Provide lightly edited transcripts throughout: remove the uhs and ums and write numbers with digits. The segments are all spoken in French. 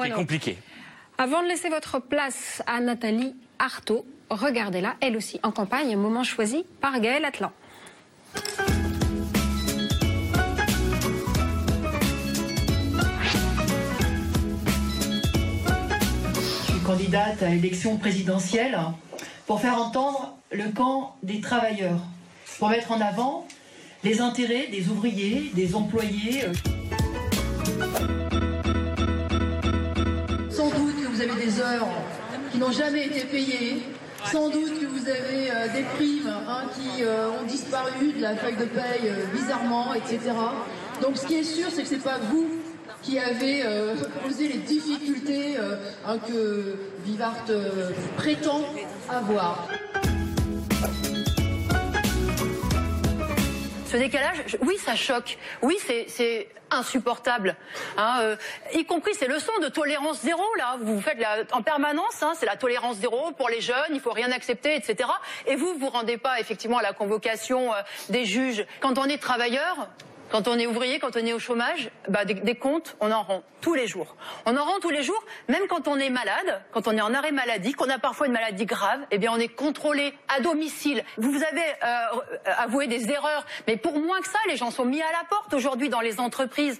Moreno. Compliqué. Avant de laisser votre place à Nathalie Arthaud, regardez-la, elle aussi en campagne, un moment choisi par Gaël Atlan. Je suis candidate à l'élection présidentielle pour faire entendre le camp des travailleurs, pour mettre en avant les intérêts des ouvriers, des employés. Sans doute que vous avez des heures qui n'ont jamais été payées. Sans doute que vous avez des primes qui ont disparu de la feuille de paye bizarrement, etc. Donc ce qui est sûr, c'est que ce n'est pas vous qui avez posé les difficultés que Vivart prétend avoir. Ce décalage, oui, ça choque. Oui, c'est insupportable. Y compris ces leçons de tolérance zéro, là, vous faites en permanence, c'est la tolérance zéro pour les jeunes, il faut rien accepter, etc. Et vous rendez pas effectivement à la convocation des juges. Quand on est travailleur, quand on est ouvrier, quand on est au chômage, des comptes, on en rend tous les jours. On en rend tous les jours, même quand on est malade, quand on est en arrêt maladie, qu'on a parfois une maladie grave, on est contrôlé à domicile. Vous avez avoué des erreurs, mais pour moins que ça, les gens sont mis à la porte aujourd'hui dans les entreprises.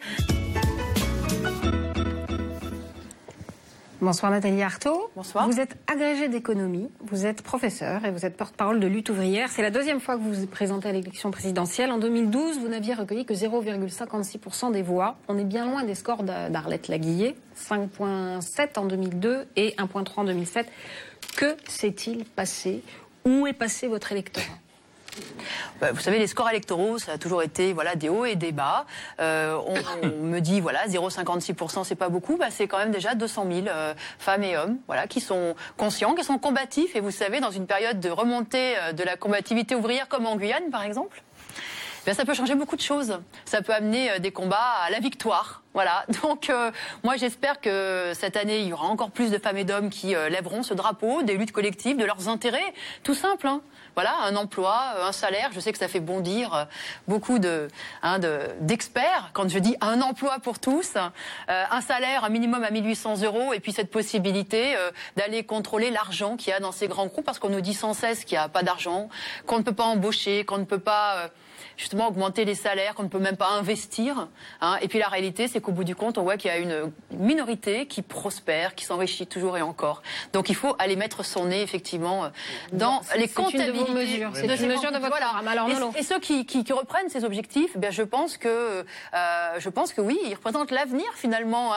Bonsoir Nathalie Arthaud. Bonsoir. Vous êtes agrégée d'économie, vous êtes professeure et vous êtes porte-parole de Lutte ouvrière. C'est la deuxième fois que vous vous présentez à l'élection présidentielle. En 2012, vous n'aviez recueilli que 0,56% des voix. On est bien loin des scores d'Arlette Laguillet, 5,7 en 2002 et 1,3 en 2007. Que s'est-il passé? Où est passé votre électorat? Vous savez, les scores électoraux, ça a toujours été des hauts et des bas. On me dit 0,56%, c'est pas beaucoup. C'est quand même déjà 200 000 femmes et hommes qui sont conscients, qui sont combatifs. Et vous savez, dans une période de remontée de la combativité ouvrière comme en Guyane, par exemple, ça peut changer beaucoup de choses. Ça peut amener des combats à la victoire. Donc moi j'espère que cette année il y aura encore plus de femmes et d'hommes qui lèveront ce drapeau des luttes collectives, de leurs intérêts, tout simple. Un emploi, un salaire, je sais que ça fait bondir beaucoup d'experts quand je dis un emploi pour tous, un salaire un minimum à 1 800 € et puis cette possibilité d'aller contrôler l'argent qu'il y a dans ces grands groupes parce qu'on nous dit sans cesse qu'il n'y a pas d'argent, qu'on ne peut pas embaucher, qu'on ne peut pas justement augmenter les salaires, qu'on ne peut même pas investir. Et puis la réalité, c'est qu'au bout du compte, on voit qu'il y a une minorité qui prospère, qui s'enrichit toujours et encore. Donc il faut aller mettre son nez effectivement dans les comptabilités. C'est une mesure de votre programme. Alors, et ceux qui reprennent ces objectifs, je pense que oui, ils représentent l'avenir finalement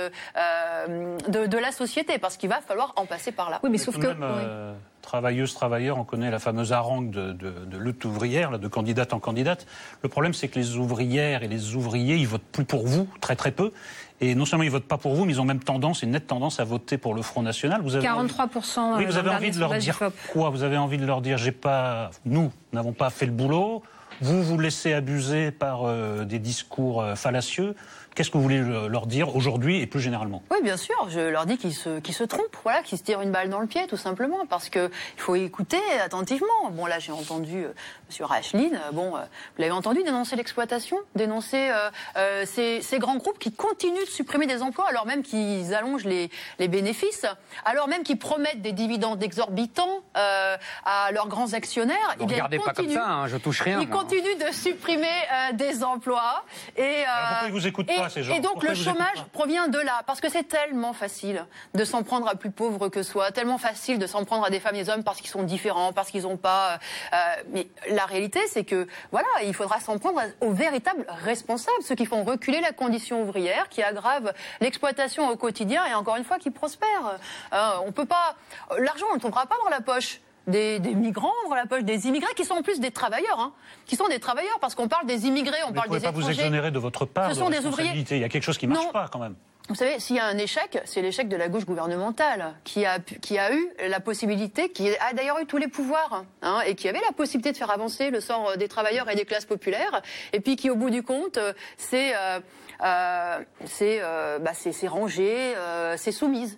de la société, parce qu'il va falloir en passer par là. Oui, mais sauf que travailleuses, travailleurs, on connaît la fameuse harangue de lutte ouvrière, de candidate en candidate. Le problème, c'est que les ouvrières et les ouvriers, ils votent plus pour vous, très très peu. Et non seulement ils votent pas pour vous, mais ils ont même une nette tendance à voter pour le Front National. Vous avez 43%. Oui, vous avez envie de leur dire quoi? Vous avez envie de leur dire, nous n'avons pas fait le boulot. Vous laissez abuser par des discours fallacieux. Qu'est-ce que vous voulez leur dire aujourd'hui et plus généralement? Oui, bien sûr. Je leur dis qu'ils se trompent, qu'ils se tirent une balle dans le pied, tout simplement, parce que il faut écouter attentivement. Bon, là, j'ai entendu Monsieur Rachline. Vous l'avez entendu dénoncer l'exploitation, dénoncer ces grands groupes qui continuent de supprimer des emplois, alors même qu'ils allongent les bénéfices, alors même qu'ils promettent des dividendes exorbitants à leurs grands actionnaires. Vous ne regardez pas comme ça, je touche rien. Ils continuent de supprimer des emplois et pourquoi ils vous écoutent pas? Et donc le chômage provient de là, parce que c'est tellement facile de s'en prendre à plus pauvres que soi, tellement facile de s'en prendre à des femmes et des hommes parce qu'ils sont différents, parce qu'ils n'ont pas... mais la réalité, c'est que, il faudra s'en prendre aux véritables responsables, ceux qui font reculer la condition ouvrière, qui aggravent l'exploitation au quotidien et encore une fois, qui prospèrent. On peut pas... L'argent, on ne le trouvera pas dans la poche des migrants, dans la poche des immigrés, qui sont en plus des travailleurs, qui sont des travailleurs, parce qu'on parle des immigrés, on parle des étrangers. Vous ne pouvez pas vous exonérer de votre part de responsabilité. Il y a quelque chose qui ne marche pas, quand même. Vous savez, s'il y a un échec, c'est l'échec de la gauche gouvernementale, qui a eu la possibilité, qui a d'ailleurs eu tous les pouvoirs, et qui avait la possibilité de faire avancer le sort des travailleurs et des classes populaires, et puis qui, au bout du compte, c'est rangé, c'est soumise.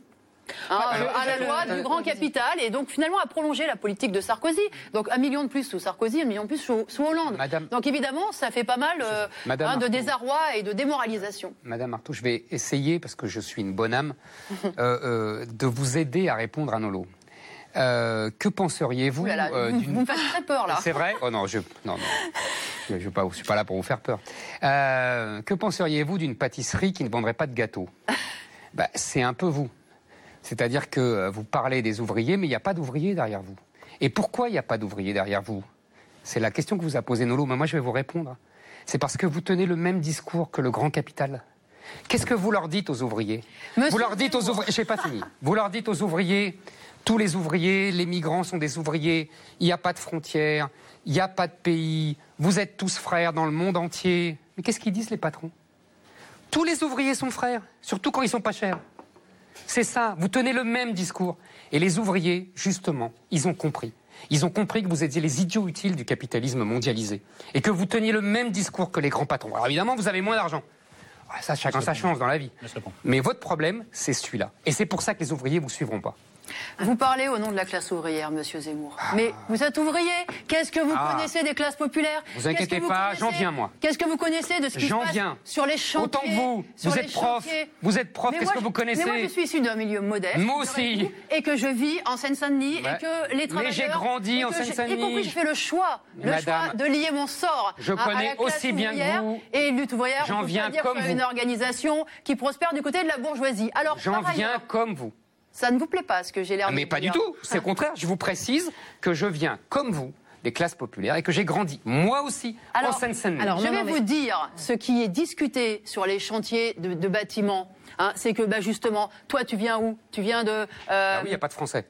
à la loi du grand capital, et donc finalement à prolonger la politique de Sarkozy. Donc 1 million de plus sous Sarkozy, 1 million de plus sous Hollande. Donc évidemment, ça fait pas mal de désarroi et de démoralisation. Madame Arthaud, je vais essayer, parce que je suis une bonne âme, de vous aider à répondre à Nolo. Que penseriez-vous vous me faites très peur là. C'est vrai? Oh non, je suis pas là pour vous faire peur. Que penseriez-vous d'une pâtisserie qui ne vendrait pas de gâteaux? C'est un peu vous. C'est-à-dire que vous parlez des ouvriers, mais il n'y a pas d'ouvriers derrière vous. Et pourquoi il n'y a pas d'ouvriers derrière vous? C'est la question que vous a posée Nolo, mais moi je vais vous répondre. C'est parce que vous tenez le même discours que le grand capital. Qu'est-ce que vous leur dites aux ouvriers? Vous leur dites aux ouvriers... Je n'ai pas fini. Vous leur dites aux ouvriers, tous les ouvriers, les migrants sont des ouvriers, il n'y a pas de frontières, il n'y a pas de pays, vous êtes tous frères dans le monde entier. Mais qu'est-ce qu'ils disent les patrons? Tous les ouvriers sont frères, surtout quand ils sont pas chers. C'est ça, vous tenez le même discours. Et les ouvriers, justement, ils ont compris. Ils ont compris que vous étiez les idiots utiles du capitalisme mondialisé. Et que vous teniez le même discours que les grands patrons. Alors évidemment, vous avez moins d'argent. Ça, chacun sa chance dans la vie. Mais votre problème, c'est celui-là. Et c'est pour ça que les ouvriers ne vous suivront pas. Vous parlez au nom de la classe ouvrière, monsieur Zemmour. Mais vous êtes ouvrier. Qu'est-ce que vous connaissez des classes populaires? Vous inquiétez pas, j'en viens, moi. Qu'est-ce que vous connaissez de ce qui se passe sur les chantiers? Autant que vous. Vous êtes prof. Vous êtes prof, qu'est-ce que vous connaissez? Mais moi, je suis issu d'un milieu modeste. Moi aussi. Et que je vis en Seine-Saint-Denis et que les travailleurs... Mais j'ai grandi en Seine-Saint-Denis. Y compris, je fais le choix de lier mon sort je connais aussi bien que vous. Et Lutte ouvrière, j'en viens comme vous. Une organisation qui prospère du côté de la bourgeoisie. Alors, j'en viens comme vous. Ça ne vous plaît pas, ce que j'ai l'air de dire? Mais pas du tout, c'est au contraire. Je vous précise que je viens, comme vous, des classes populaires et que j'ai grandi, moi aussi, en Seine-Saint-Denis. Alors, je vais vous dire ce qui est discuté sur les chantiers de bâtiments. C'est que, justement, toi, tu viens où? Tu viens de... oui, il n'y a pas de Français.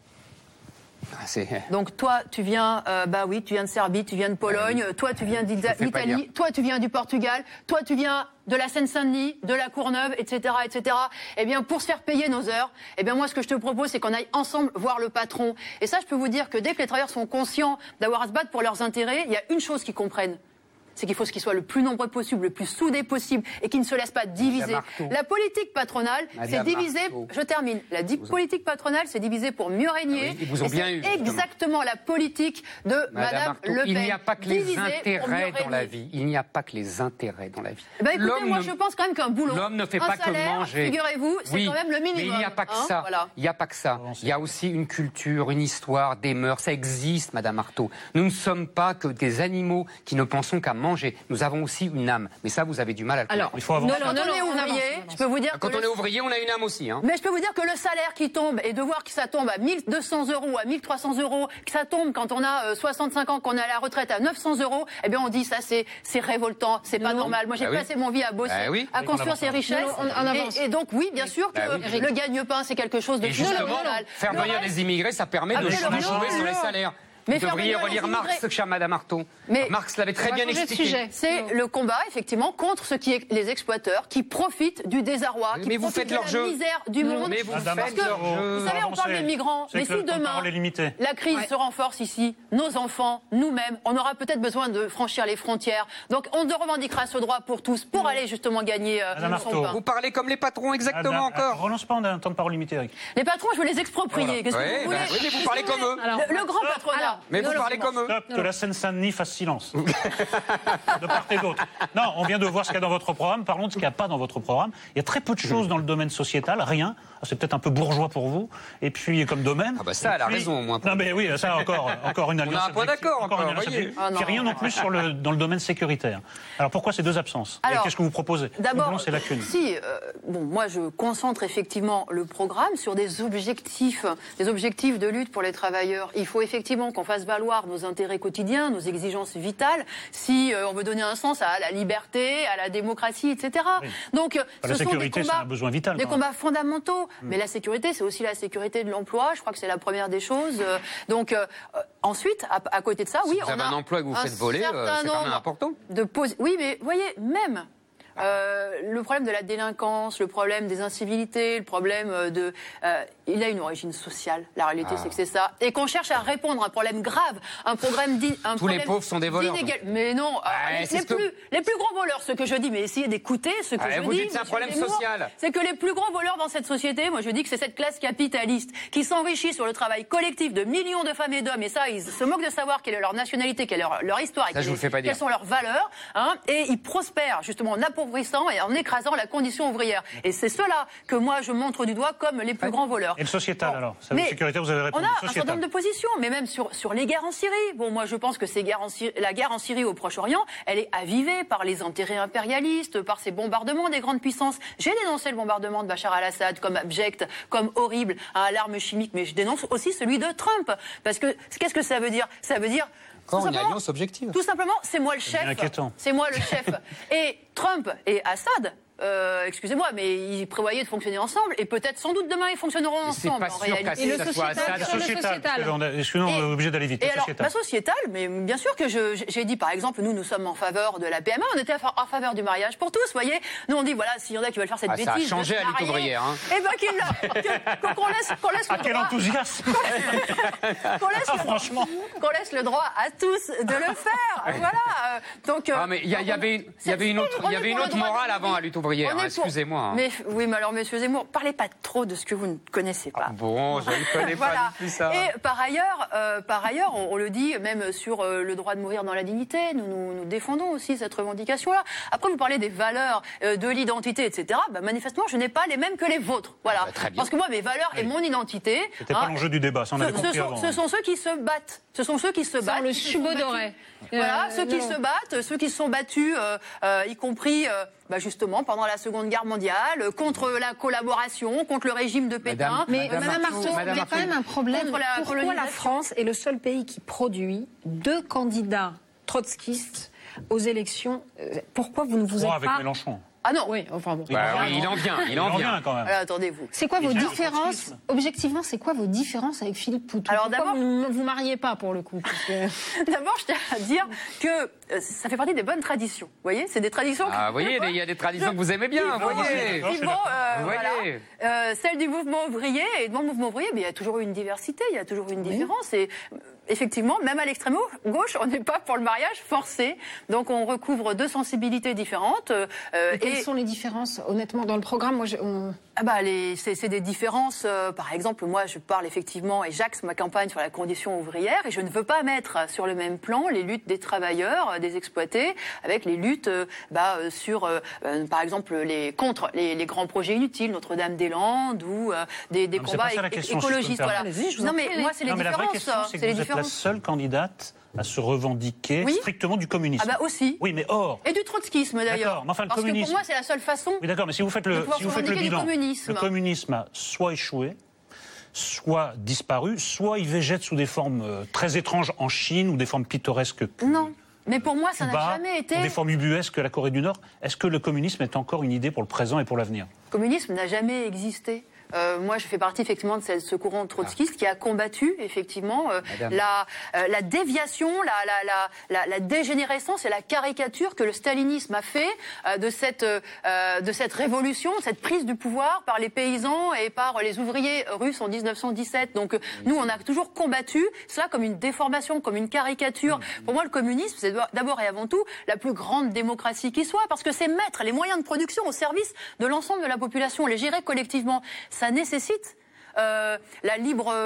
Donc toi, tu viens, tu viens de Serbie, tu viens de Pologne, toi, tu viens d'Italie, toi, tu viens du Portugal, toi, tu viens de la Seine-Saint-Denis, de la Courneuve, etc., etc. Eh bien, pour se faire payer nos heures, moi, ce que je te propose, c'est qu'on aille ensemble voir le patron. Et ça, je peux vous dire que dès que les travailleurs sont conscients d'avoir à se battre pour leurs intérêts, il y a une chose qu'ils comprennent. C'est qu'il faut qu'ils soient le plus nombreux possible, le plus soudés possible, et qu'ils ne se laissent pas diviser. La politique patronale, c'est divisé. Je termine. La politique patronale, c'est divisé pour mieux régner. Ils vous ont bien eu. Exactement la politique de Madame Le Pen. Il n'y a pas que les intérêts dans la vie. Il n'y a pas que les intérêts dans la vie. Écoutez, moi, je pense quand même qu'un boulot, l'homme ne fait pas que manger. Figurez-vous, c'est quand même le minimum. Mais il n'y a pas que ça. Il n'y a pas que ça. Il y a aussi une culture, une histoire, des mœurs. Ça existe, Madame Arthaud. Nous ne sommes pas que des animaux qui ne pensons qu'à manger. Nous avons aussi une âme. Mais ça, vous avez du mal à le comprendre. Alors, il faut avancer. Quand on est ouvrier, je peux vous dire quand on est ouvrier, on a une âme aussi. Mais je peux vous dire que le salaire qui tombe, et de voir que ça tombe à 1200 €, à 1300 €, que ça tombe quand on a 65 ans, qu'on est à la retraite à 900 €, on dit ça, c'est révoltant, c'est pas normal. Moi, j'ai passé mon vie à bosser, à construire ces richesses. Et donc, oui, bien sûr que le gagne-pain, c'est quelque chose de fondamental. Faire venir des immigrés, ça permet de jouer sur les salaires. Vous devriez relire Marx, chère Madame Arthaud. Marx l'avait très bien expliqué. C'est le combat, effectivement, contre les exploiteurs qui profitent du désarroi, qui profitent de la misère du monde. Mais vous savez, on parle des migrants, mais si demain la crise se renforce ici, nos enfants, nous-mêmes, on aura peut-être besoin de franchir les frontières. Donc on revendiquera ce droit pour tous, pour aller justement gagner son pain. Vous parlez comme les patrons, exactement encore. Relance pas, on a un temps de parole limité, Eric. Les patrons, je veux les exproprier. Qu'est-ce que vous voulez? Oui, mais vous parlez comme eux. Le grand patronat. Mais vous parlez comme eux. Stop, que la Seine-Saint-Denis fasse silence. De part et d'autre. Non, on vient de voir ce qu'il y a dans votre programme. Parlons de ce qu'il n'y a pas dans votre programme. Il y a très peu de choses dans le domaine sociétal, rien. C'est peut-être un peu bourgeois pour vous. Et puis, comme domaine. Ça, elle a raison, au moins. Non, mais oui, ça, encore une alliance. On a un point d'accord, encore, voyez. Puis rien non plus dans le domaine sécuritaire. Alors, pourquoi ces deux absences? Et qu'est-ce que vous proposez? D'abord, c'est lacunes. Moi, je concentre effectivement le programme sur des objectifs de lutte pour les travailleurs. Il faut effectivement qu'on fasse valoir nos intérêts quotidiens, nos exigences vitales, si on veut donner un sens à la liberté, à la démocratie, etc. Oui. Donc, la sécurité, c'est un besoin vital. Des combats fondamentaux. Mais la sécurité, c'est aussi la sécurité de l'emploi. Je crois que c'est la première des choses. Donc, ensuite, à côté de ça, si vous avez un emploi que vous faites voler, c'est quand même important. Oui, mais voyez, même Le problème de la délinquance, le problème des incivilités, le problème il a une origine sociale. La réalité, c'est que c'est ça. Et qu'on cherche à répondre à un problème grave, un problème Tous les pauvres sont des voleurs. Mais non, les plus gros voleurs, ce que je dis, mais essayez d'écouter ce que je vous dis. Dites c'est un problème social. C'est que les plus gros voleurs dans cette société, moi je dis que c'est cette classe capitaliste qui s'enrichit sur le travail collectif de millions de femmes et d'hommes. Et ça, ils se moquent de savoir quelle est leur nationalité, quelle est leur histoire, quelles sont leurs valeurs. Et ils prospèrent justement en appauvrissant et en écrasant la condition ouvrière. Et c'est cela que moi je montre du doigt comme les plus grands voleurs. Et le sociétal alors, la sécurité, vous avez répondu. On a un certain nombre de positions, mais même sur les guerres en Syrie. Bon, moi je pense que la guerre en Syrie au Proche-Orient, elle est avivée par les intérêts impérialistes, par ces bombardements des grandes puissances. J'ai dénoncé le bombardement de Bachar al-Assad comme abject, comme horrible, à l'arme chimique, mais je dénonce aussi celui de Trump. Parce que qu'est-ce que ça veut dire? Ça veut dire quand une alliance objective. Tout simplement, c'est moi le chef. C'est moi le chef. Et Trump et Assad, excusez-moi, mais ils prévoyaient de fonctionner ensemble et peut-être sans doute demain ils fonctionneront ensemble en réalité. Et le sociétal. Excusez-moi, on est obligé d'aller vite. Et alors, sociétal, mais bien sûr que j'ai dit par exemple, nous sommes en faveur de la PMA, on était en faveur du mariage pour tous, vous voyez. Nous on dit voilà, s'il y en a qui veulent faire cette bêtise, ça a changé à Lutte ouvrière. Eh ben qu'on laisse quel enthousiasme. Franchement, qu'on laisse le droit à tous de le faire. Voilà. Donc. Mais il y avait une autre morale avant à Lutte ouvrière. Excusez-moi. Mais alors, messieurs Zemmour, parlez pas trop de ce que vous ne connaissez pas. Bon, je ne connais pas plus ça. Et par ailleurs, on le dit même sur le droit de mourir dans la dignité. Nous défendons aussi cette revendication-là. Après, vous parlez des valeurs, de l'identité, etc. Manifestement, je n'ai pas les mêmes que les vôtres. Voilà. Très bien. Parce que moi, mes valeurs et mon identité. C'était pas l'enjeu du débat. Ça, on avait compris avant. Ce sont ceux qui se battent. Ce sont ceux qui se battent. Le Chibaudoret. Voilà, ceux qui se battent, ceux qui se sont battus, y compris justement pendant la Seconde Guerre mondiale, contre la collaboration, contre le régime de Pétain. Madame Arthaud, il y a quand même un problème. Pourquoi la France est le seul pays qui produit 2 candidats trotskistes aux élections? Pourquoi vous ne vous êtes avec pas... Mélenchon. Ah non, oui, enfin bon. Oui, il en vient quand même. Alors, attendez-vous. C'est quoi vos différences? Objectivement, c'est quoi vos différences avec Philippe Poutou? Alors d'abord, vous ne vous mariez pas pour le coup. D'abord, je tiens à dire que ça fait partie des bonnes traditions. Vous voyez, c'est des traditions. Vous voyez, il y a des traditions que vous aimez bien. Vous voyez. Celle du mouvement ouvrier et dans le mouvement ouvrier, il y a toujours eu une diversité, il y a toujours eu une différence et effectivement, même à l'extrême gauche, on n'est pas pour le mariage forcé. Donc on recouvre 2 sensibilités différentes. Quelles sont les différences, honnêtement, dans le programme? C'est des différences. Par exemple, moi, je parle effectivement, et j'axe ma campagne sur la condition ouvrière, et je ne veux pas mettre sur le même plan les luttes des travailleurs, des exploités, avec les luttes sur, par exemple, contre les grands projets inutiles, Notre-Dame-des-Landes, ou des combats écologistes. Voilà. Non, mais moi, c'est les différences. La vraie question, c'est que vous êtes la seule candidate à se revendiquer strictement du communisme. Aussi. Oui, mais or. Et du trotskisme d'ailleurs. Mais enfin, le parce communisme. Que pour moi, c'est la seule façon. Oui, d'accord, mais si vous faites le bilan, le communisme a soit échoué, soit disparu, soit il végète sous des formes très étranges en Chine ou des formes pittoresques. Non. Mais pour moi, ça n'a jamais été. Ou des formes ubuesques, la Corée du Nord. Est-ce que le communisme est encore une idée pour le présent et pour l'avenir? Le communisme n'a jamais existé. Moi, je fais partie effectivement de ce courant trotskiste qui a combattu effectivement la déviation, la dégénérescence et la caricature que le stalinisme a fait de cette révolution, de cette prise du pouvoir par les paysans et par les ouvriers russes en 1917. Donc nous, on a toujours combattu cela comme une déformation, comme une caricature. Pour moi, le communisme, c'est d'abord et avant tout la plus grande démocratie qui soit, parce que c'est mettre les moyens de production au service de l'ensemble de la population, les gérer collectivement. Ça nécessite la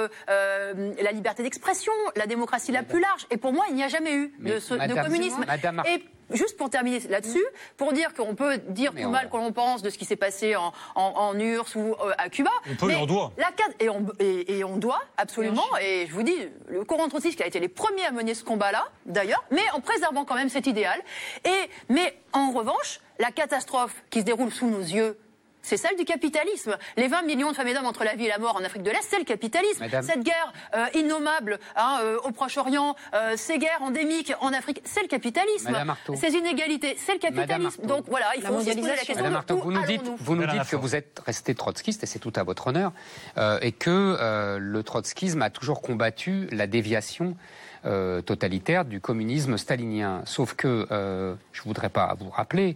liberté d'expression, la démocratie la plus large. Et pour moi, il n'y a jamais eu de communisme. Et juste pour terminer là-dessus, pour dire qu'on peut dire tout mal que l'on pense de ce qui s'est passé en URSS ou à Cuba. On peut et on doit. Et on doit, absolument. Et je vous dis, le courant trotskiste qui a été les premiers à mener ce combat-là, d'ailleurs, mais en préservant quand même cet idéal. Mais en revanche, la catastrophe qui se déroule sous nos yeux, c'est celle du capitalisme. Les 20 millions de femmes et d'hommes entre la vie et la mort en Afrique de l'Est, c'est le capitalisme. Cette guerre innommable au Proche-Orient, ces guerres endémiques en Afrique, c'est le capitalisme. Ces inégalités, c'est le capitalisme. Donc voilà, il faut aussi se poser la question de où allons-nous. Vous nous dites que vous êtes resté trotskiste, et c'est tout à votre honneur, et que le trotskisme a toujours combattu la déviation totalitaire du communisme stalinien. Sauf que, je ne voudrais pas vous rappeler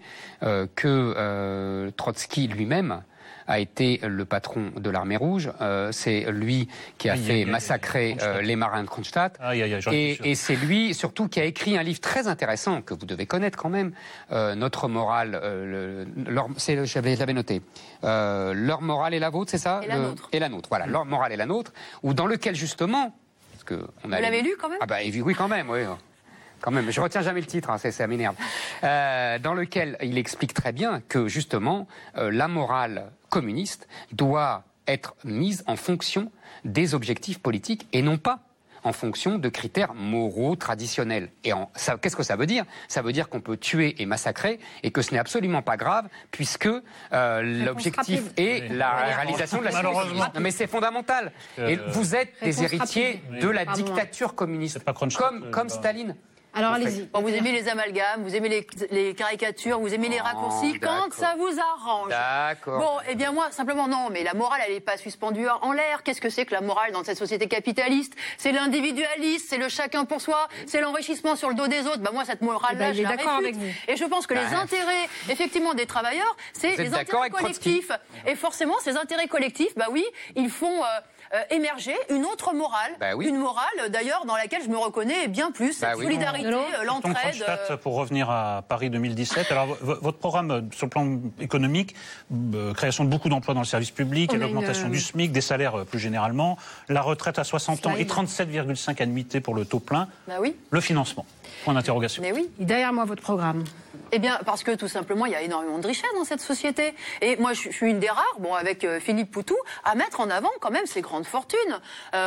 que Trotsky lui-même a été le patron de l'armée rouge. C'est lui qui a fait massacrer les marins de Kronstadt. Et c'est lui, surtout, qui a écrit un livre très intéressant, que vous devez connaître quand même, Notre morale, j'avais noté, Leur morale et la vôtre, c'est ça? Et la nôtre, voilà, Leur morale et la nôtre, où dans lequel, justement... Parce que vous l'avez lu, quand même? Ah bah oui, quand même, oui. Quand même, je retiens jamais le titre, hein, ça m'énerve. Dans lequel il explique très bien que, justement, la morale communiste doit être mise en fonction des objectifs politiques et non pas en fonction de critères moraux traditionnels. Et qu'est-ce que ça veut dire? Ça veut dire qu'on peut tuer et massacrer et que ce n'est absolument pas grave puisque l'objectif est la réalisation de la civilisation. Mais c'est fondamental. Et vous êtes des héritiers de la dictature communiste, comme Staline. Alors allez-y. Bon, vous aimez les amalgames, vous aimez les caricatures, vous aimez les raccourcis quand ça vous arrange. D'accord. Bon, eh bien moi, simplement non, mais la morale, elle n'est pas suspendue en l'air. Qu'est-ce que c'est que la morale dans cette société capitaliste? C'est l'individualisme, c'est le chacun pour soi, c'est l'enrichissement sur le dos des autres. Bah moi, cette morale-là, je la réfute. Et je pense que les intérêts, effectivement, des travailleurs, c'est les intérêts collectifs. Et forcément, ces intérêts collectifs, bah oui, ils font... émerger une autre morale, une morale d'ailleurs dans laquelle je me reconnais bien plus, cette solidarité, l'entraide. Pour revenir à Paris 2017, alors votre programme sur le plan économique, création de beaucoup d'emplois dans le service public, l'augmentation du SMIC, des salaires plus généralement, la retraite à 60 ans et 37,5 annuités pour le taux plein, le financement. Point d'interrogation. Mais oui. Derrière moi, votre programme. Eh bien, parce que tout simplement, il y a énormément de richesse dans cette société. Et moi, je suis une des rares, avec Philippe Poutou, à mettre en avant quand même ces grandes fortunes.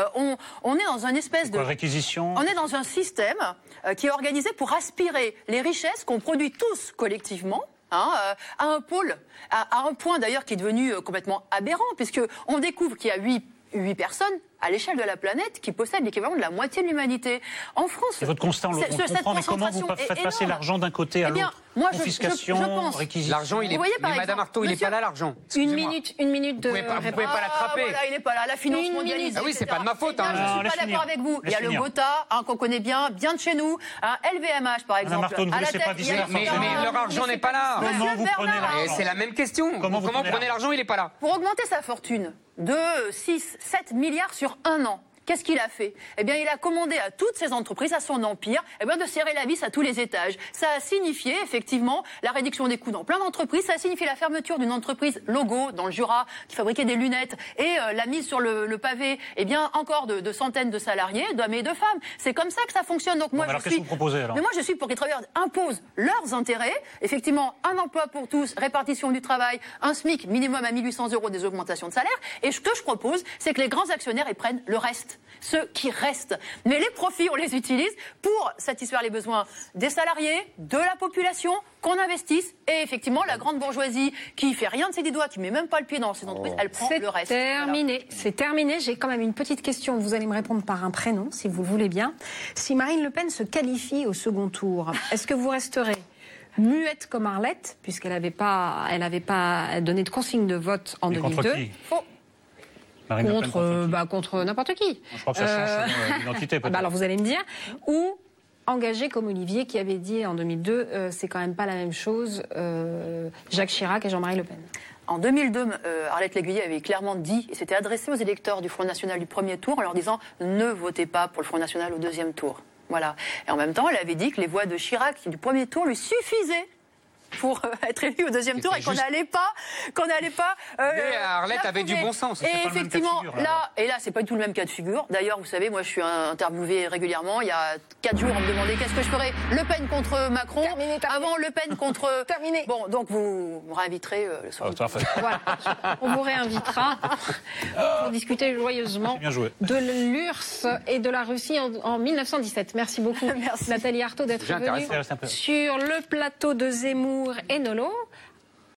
On est dans une espèce de réquisition. On est dans un système qui est organisé pour aspirer les richesses qu'on produit tous collectivement. À un pôle, à un point d'ailleurs qui est devenu complètement aberrant, puisque on découvre qu'il y a 8 personnes à l'échelle de la planète qui possèdent l'équivalent de la moitié de l'humanité. En France, c'est votre constat, on comprend, mais comment vous faites passer l'argent d'un côté à l'autre? Confiscation, réquisition. L'argent, il est... Mais Madame Arthaud, il n'est pas là, l'argent. Une minute de... Vous ne pouvez pas l'attraper. Voilà, il n'est pas là. La finance mondialisée. Ah oui, c'est pas de ma faute. Je ne suis pas d'accord avec vous. Il y a le GOTA, qu'on connaît bien de chez nous. LVMH, par exemple. Madame Arthaud, ne vous laissez pas dire... Mais leur argent n'est pas là. Comment vous prenez l'argent? C'est la même question. Comment vous prenez l'argent? Il n'est pas là. Pour augmenter sa fortune de 6-7 milliards sur un an, qu'est-ce qu'il a fait? Eh bien, il a commandé à toutes ces entreprises, à son empire, de serrer la vis à tous les étages. Ça a signifié, effectivement, la réduction des coûts dans plein d'entreprises. Ça a signifié la fermeture d'une entreprise Logo, dans le Jura, qui fabriquait des lunettes, et la mise sur le pavé, encore de centaines de salariés, d'hommes et de femmes. C'est comme ça que ça fonctionne. Donc, alors, qu'est-ce que vous proposez, alors? Mais moi, je suis pour que les travailleurs imposent leurs intérêts. Effectivement, un emploi pour tous, répartition du travail, un SMIC minimum à 1 800 €, des augmentations de salaire. Et ce que je propose, c'est que les grands actionnaires y prennent le reste. Ceux qui restent. Mais les profits, on les utilise pour satisfaire les besoins des salariés, de la population, qu'on investisse. Et effectivement, la grande bourgeoisie qui fait rien de ses 10 doigts, qui met même pas le pied dans ces entreprises, elle prend le reste. C'est terminé. J'ai quand même une petite question. Vous allez me répondre par un prénom, si vous le voulez bien. Si Marine Le Pen se qualifie au second tour, est-ce que vous resterez muette comme Arlette, puisqu'elle n'avait pas donné de consigne de vote en 2002? Contre n'importe qui. Je crois que ça change l'identité, peut-être. Alors vous allez me dire. Ou engagé comme Olivier qui avait dit en 2002, c'est quand même pas la même chose, Jacques Chirac et Jean-Marie Le Pen. En 2002, Arlette L'Aiguiller avait clairement dit, et s'était adressée aux électeurs du Front National du premier tour en leur disant « Ne votez pas pour le Front National au deuxième tour ». Voilà. Et en même temps, elle avait dit que les voix de Chirac du premier tour lui suffisaient pour être élu au deuxième tour et qu'on n'allait pas mais Arlette avait du bon sens. Et effectivement, là, c'est pas du tout le même cas de figure. D'ailleurs, vous savez, moi, je suis interviewée régulièrement. Il y a 4 jours, on me demandait qu'est-ce que je ferais. Le Pen contre Macron. Terminé. Avant Le Pen contre. Terminé. Bon, donc vous me réinviterez le soir. Voilà. On vous réinvitera pour discuter joyeusement de l'URSS et de la Russie en 1917. Merci beaucoup, Nathalie Arthaud, d'être venue sur le plateau de Zemmour et Nolo.